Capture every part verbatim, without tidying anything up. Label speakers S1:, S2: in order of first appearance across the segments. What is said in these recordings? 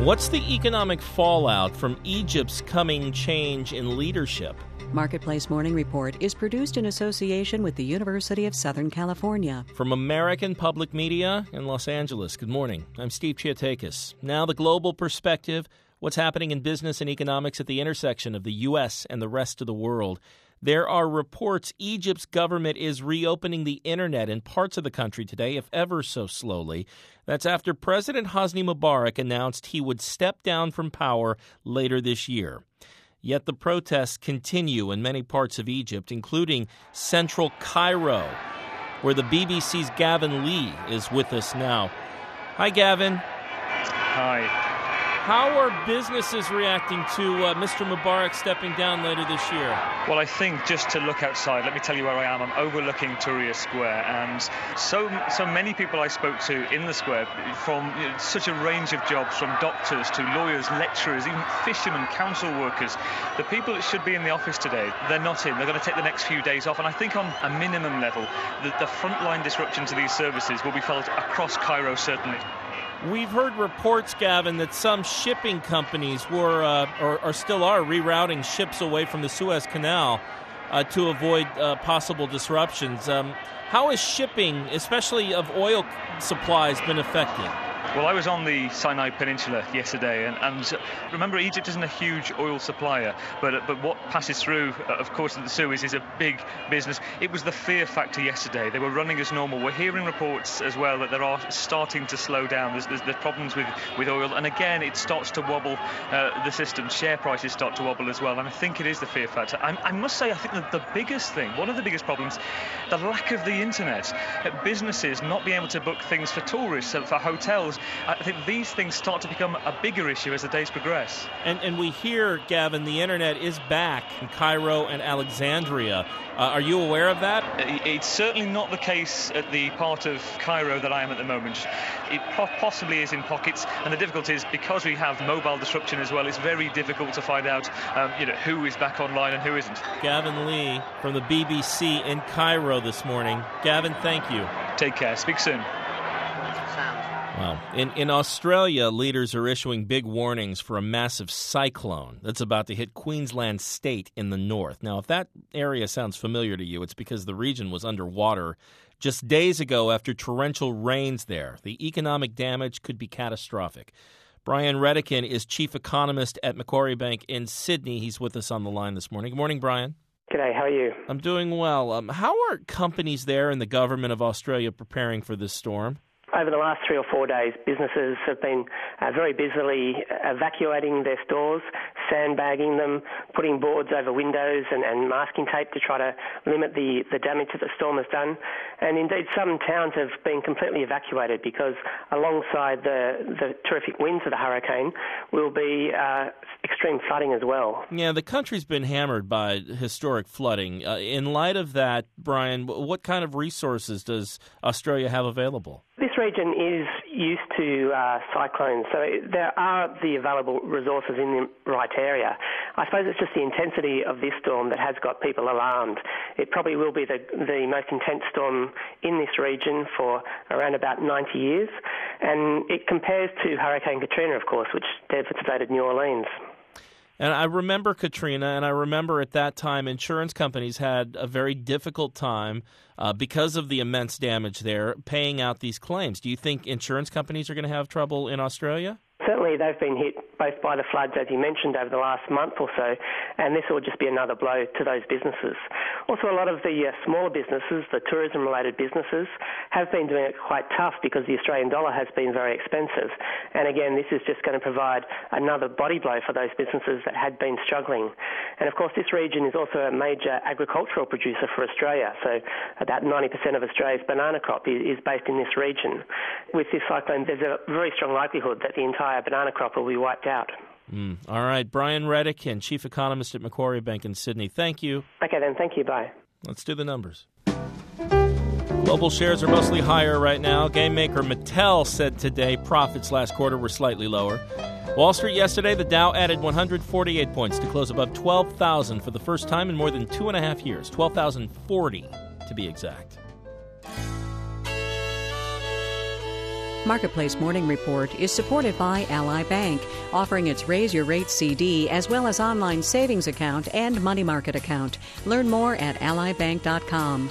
S1: What's the economic fallout from Egypt's coming change in leadership?
S2: Marketplace Morning Report is produced in association with the University of Southern California.
S1: From American Public Media in Los Angeles, good morning. I'm Steve Chiatakis. Now the global perspective, what's happening in business and economics at the intersection of the U S and the rest of the world. There are reports Egypt's government is reopening the internet in parts of the country today, if ever so slowly. That's after President Hosni Mubarak announced he would step down from power later this year. Yet the protests continue in many parts of Egypt, including central Cairo, where the B B C's Gavin Lee is with us now. Hi, Gavin.
S3: Hi.
S1: How are businesses reacting to uh, Mister Mubarak stepping down later this year?
S3: Well, I think just to look outside, let me tell you where I am. I'm overlooking Tahrir Square, and so so many people I spoke to in the square, from you know, such a range of jobs, from doctors to lawyers, lecturers, even fishermen, council workers. The people that should be in the office today, they're not in. They're going to take the next few days off, and I think on a minimum level, the, the frontline disruption to these services will be felt across Cairo, certainly.
S1: We've heard reports, Gavin, that some shipping companies were, uh, or, or still are, rerouting ships away from the Suez Canal uh, to avoid uh, possible disruptions. Um, how has shipping, especially of oil supplies, been affected?
S3: Well, I was on the Sinai Peninsula yesterday, and, and remember, Egypt isn't a huge oil supplier, but but what passes through, uh, of course, the Suez is a big business. It was the fear factor yesterday. They were running as normal. We're hearing reports as well that they are starting to slow down. There's, there's, there's problems with, with oil, and again, it starts to wobble uh, the system. Share prices start to wobble as well, and I think it is the fear factor. I, I must say, I think that the biggest thing, one of the biggest problems, the lack of the internet. Uh, businesses not being able to book things for tourists, uh, for hotels. I think these things start to become a bigger issue as the days progress.
S1: And and we hear, Gavin, the internet is back in Cairo and Alexandria. Uh, are you aware of that?
S3: It's certainly not the case at the part of Cairo that I am at the moment. It po- possibly is in pockets, and the difficulty is because we have mobile disruption as well, it's very difficult to find out um, you know, who is back online and who isn't.
S1: Gavin Lee from the B B C in Cairo this morning. Gavin, thank you.
S3: Take care. Speak soon.
S1: Well, in, in Australia, leaders are issuing big warnings for a massive cyclone that's about to hit Queensland State in the north. Now, if that area sounds familiar to you, it's because the region was underwater just days ago after torrential rains there. The economic damage could be catastrophic. Brian Redican is chief economist at Macquarie Bank in Sydney. He's with us on the line this morning. Good morning, Brian.
S4: G'day, how are you?
S1: I'm doing well. Um, how are companies there and the government of Australia preparing for this storm?
S4: Over the last three or four days, businesses have been uh, very busily evacuating their stores, sandbagging them, putting boards over windows and, and masking tape to try to limit the, the damage that the storm has done. And indeed, some towns have been completely evacuated because alongside the, the terrific winds of the hurricane will be uh, extreme flooding as well.
S1: Yeah, the country's been hammered by historic flooding. Uh, in light of that, Brian, what kind of resources does Australia have available?
S4: This region is used to uh, cyclones, so there are the available resources in the right area. I suppose it's just the intensity of this storm that has got people alarmed. It probably will be the, the most intense storm in this region for around about ninety years, and it compares to Hurricane Katrina, of course, which devastated New Orleans.
S1: And I remember Katrina, and I remember at that time insurance companies had a very difficult time uh, because of the immense damage there paying out these claims. Do you think insurance companies are going to have trouble in Australia?
S4: Certainly they've been hit both by the floods, as you mentioned, over the last month or so, and this will just be another blow to those businesses. Also, a lot of the uh, smaller businesses, the tourism-related businesses, have been doing it quite tough because the Australian dollar has been very expensive. And again, this is just going to provide another body blow for those businesses that had been struggling. And of course, this region is also a major agricultural producer for Australia, so about ninety percent of Australia's banana crop is based in this region. With this cyclone, there's a very strong likelihood that the entire banana crop will be wiped out.
S1: Mm. All right. Brian Redican, chief economist at Macquarie Bank in Sydney. Thank you.
S4: Okay, then. Thank you. Bye.
S1: Let's do the numbers. Global shares are mostly higher right now. Game maker Mattel said today profits last quarter were slightly lower. Wall Street yesterday, the Dow added one hundred forty-eight points to close above twelve thousand for the first time in more than two and a half years. twelve thousand forty to be exact.
S2: Marketplace Morning Report is supported by Ally Bank, offering its Raise Your Rates C D as well as online savings account and money market account. Learn more at ally bank dot com.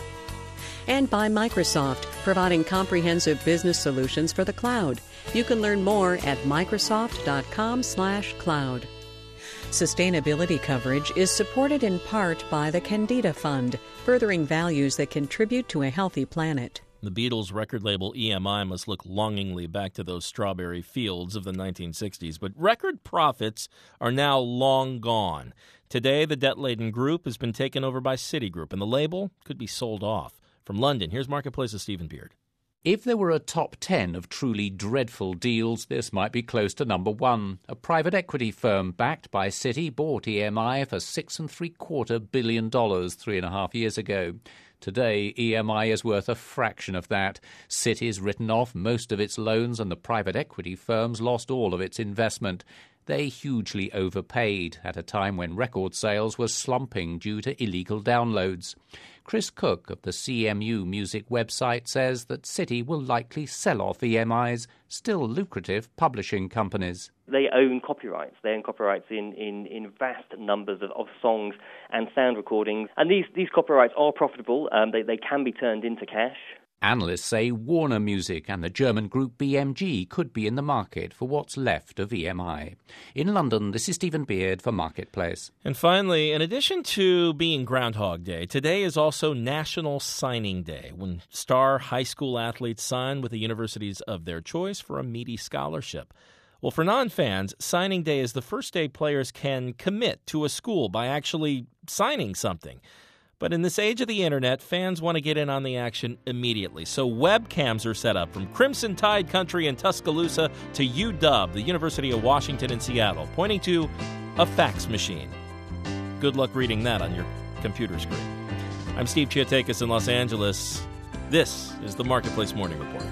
S2: And by Microsoft, providing comprehensive business solutions for the cloud. You can learn more at microsoft dot com slash cloud. Sustainability coverage is supported in part by the Candida Fund, furthering values that contribute to a healthy planet.
S1: The Beatles' record label E M I must look longingly back to those strawberry fields of the nineteen sixties, but record profits are now long gone. Today, the debt-laden group has been taken over by Citigroup, and the label could be sold off. From London, here's Marketplace's Stephen Beard.
S5: If there were a top ten of truly dreadful deals, this might be close to number one. A private equity firm backed by Citi bought E M I for six and three quarter billion dollars three and a half years ago. Today, E M I is worth a fraction of that. Citi's written off most of its loans and the private equity firms lost all of its investment. They hugely overpaid at a time when record sales were slumping due to illegal downloads. Chris Cook of the C M U Music website says that Citi will likely sell off E M I's still lucrative publishing companies.
S6: They own copyrights. They own copyrights in, in, in vast numbers of, of songs and sound recordings. And these, these copyrights are profitable. Um, they, they can be turned into cash.
S5: Analysts say Warner Music and the German group B M G could be in the market for what's left of E M I. In London, this is Stephen Beard for Marketplace.
S1: And finally, in addition to being Groundhog Day, today is also National Signing Day, when star high school athletes sign with the universities of their choice for a meaty scholarship. Well, for non-fans, signing day is the first day players can commit to a school by actually signing something. But in this age of the internet, fans want to get in on the action immediately. So webcams are set up from Crimson Tide Country in Tuscaloosa to U W, the University of Washington in Seattle, pointing to a fax machine. Good luck reading that on your computer screen. I'm Steve Chiatakis in Los Angeles. This is the Marketplace Morning Report.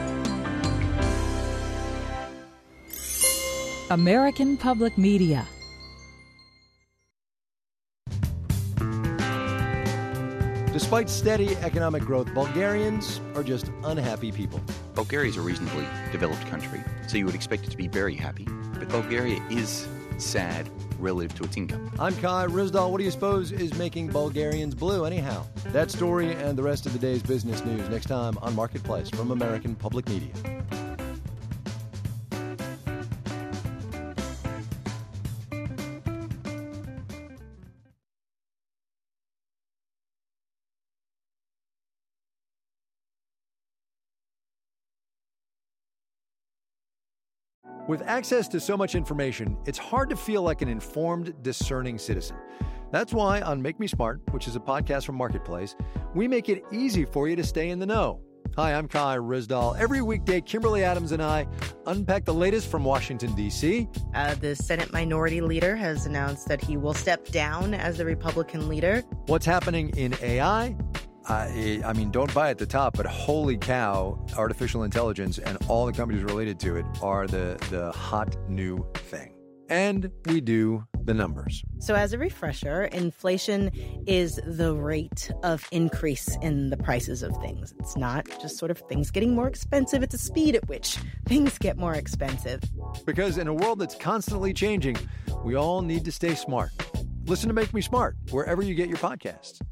S7: American Public Media.
S8: Despite steady economic growth, Bulgarians are just unhappy people.
S9: Bulgaria is a reasonably developed country, so you would expect it to be very happy. But Bulgaria is sad relative to its income.
S8: I'm Kai Rizdal. What do you suppose is making Bulgarians blue anyhow? That story and the rest of the day's business news next time on Marketplace from American Public Media. With access to so much information, it's hard to feel like an informed, discerning citizen. That's why on Make Me Smart, which is a podcast from Marketplace, we make it easy for you to stay in the know. Hi, I'm Kai Rizdal. Every weekday, Kimberly Adams and I unpack the latest from Washington, D C.
S10: Uh, the Senate Minority Leader has announced that he will step down as the Republican leader.
S8: What's happening in A I? I, I mean, don't buy at the top, but holy cow, artificial intelligence and all the companies related to it are the, the hot new thing. And we do the numbers.
S10: So as a refresher, inflation is the rate of increase in the prices of things. It's not just sort of things getting more expensive. It's the speed at which things get more expensive.
S8: Because in a world that's constantly changing, we all need to stay smart. Listen to Make Me Smart wherever you get your podcasts.